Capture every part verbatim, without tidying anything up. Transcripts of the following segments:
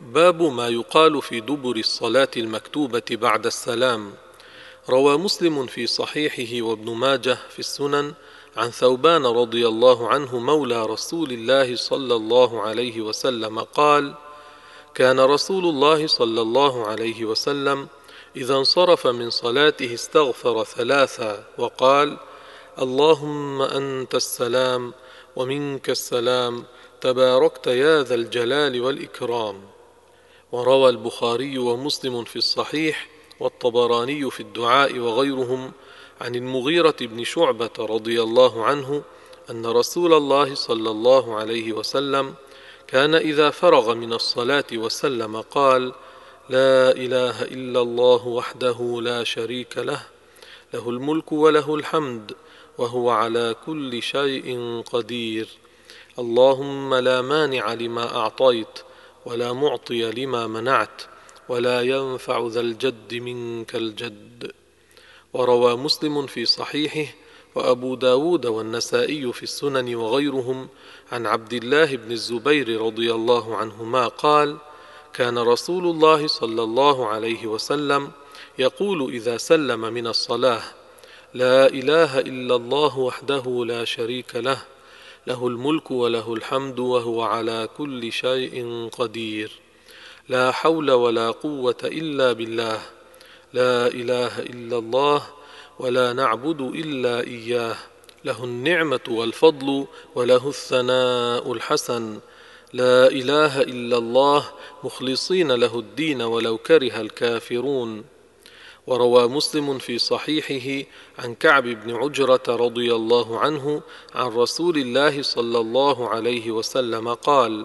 باب ما يقال في دبر الصلاة المكتوبة بعد السلام. روى مسلم في صحيحه وابن ماجه في السنن عن ثوبان رضي الله عنه مولى رسول الله صلى الله عليه وسلم قال: كان رسول الله صلى الله عليه وسلم إذا انصرف من صلاته استغفر ثلاثا وقال: اللهم أنت السلام ومنك السلام تباركت يا ذا الجلال والإكرام. وروى البخاري ومسلم في الصحيح والطبراني في الدعاء وغيرهم عن المغيرة بن شعبة رضي الله عنه أن رسول الله صلى الله عليه وسلم كان إذا فرغ من الصلاة وسلم قال: لا إله إلا الله وحده لا شريك له، له الملك وله الحمد وهو على كل شيء قدير، اللهم لا مانع لما أعطيت ولا معطي لما منعت ولا ينفع ذا الجد منك الجد. وروى مسلم في صحيحه وأبو داود والنسائي في السنن وغيرهم عن عبد الله بن الزبير رضي الله عنهما قال: كان رسول الله صلى الله عليه وسلم يقول إذا سلم من الصلاة: لا إله إلا الله وحده لا شريك له، له الملك وله الحمد وهو على كل شيء قدير، لا حول ولا قوة إلا بالله، لا إله إلا الله ولا نعبد إلا إياه، له النعمة والفضل وله الثناء الحسن، لا إله إلا الله مخلصين له الدين ولو كره الكافرون. وروى مسلم في صحيحه عن كعب بن عجرة رضي الله عنه عن رسول الله صلى الله عليه وسلم قال: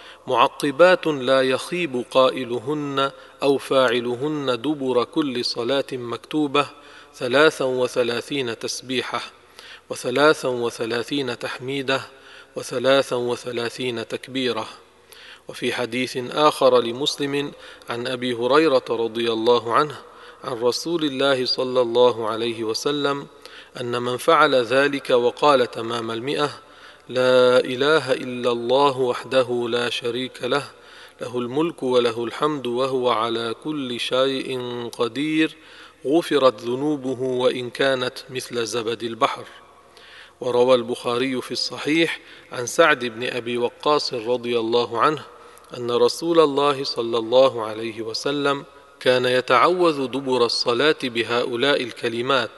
معقبات لا يخيب قائلهن أو فاعلهن دبر كل صلاة مكتوبة ثلاثا وثلاثين تسبيحة وثلاثا وثلاثين تحميدة وثلاثا وثلاثين تكبيرة. وفي حديث آخر لمسلم عن أبي هريرة رضي الله عنه عن رسول الله صلى الله عليه وسلم أن من فعل ذلك وقال تمام المئة: لا إله إلا الله وحده لا شريك له، له الملك وله الحمد وهو على كل شيء قدير، غفرت ذنوبه وإن كانت مثل زبد البحر. وروى البخاري في الصحيح عن سعد بن أبي وقاص رضي الله عنه أن رسول الله صلى الله عليه وسلم كان يتعوذ دبر الصلاة بهؤلاء الكلمات: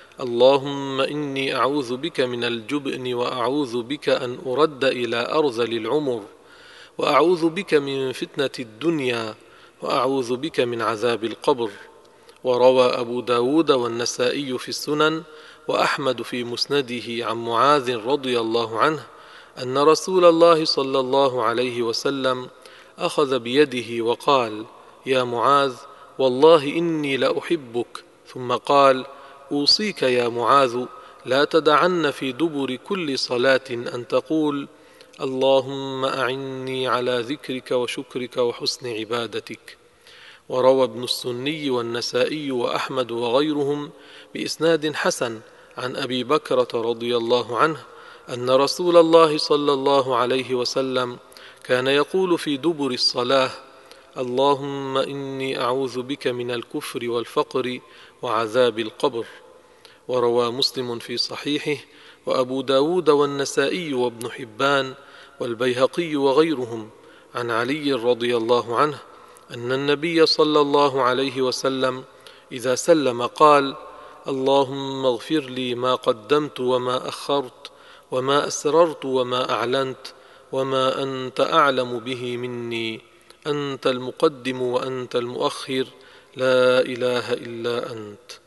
اللهم إني أعوذ بك من الجبن وأعوذ بك أن أرد إلى أرذل العمر وأعوذ بك من فتنة الدنيا وأعوذ بك من عذاب القبر. وروى أبو داود والنسائي في السنن وأحمد في مسنده عن معاذ رضي الله عنه أن رسول الله صلى الله عليه وسلم أخذ بيده وقال: يا معاذ والله إني لأحبك، ثم قال: أوصيك يا معاذ لا تدعن في دبر كل صلاة أن تقول: اللهم أعني على ذكرك وشكرك وحسن عبادتك. وروى ابن السني والنسائي وأحمد وغيرهم بإسناد حسن عن أبي بكرة رضي الله عنه أن رسول الله صلى الله عليه وسلم كان يقول في دبر الصلاة: اللهم إني أعوذ بك من الكفر والفقر وعذاب القبر. وروى مسلم في صحيحه وأبو داود والنسائي وابن حبان والبيهقي وغيرهم عن علي رضي الله عنه أن النبي صلى الله عليه وسلم إذا سلم قال: اللهم اغفر لي ما قدمت وما أخرت وما أسررت وما أعلنت وما أنت أعلم به مني، أنت المقدم وأنت المؤخر، لا إله إلا أنت.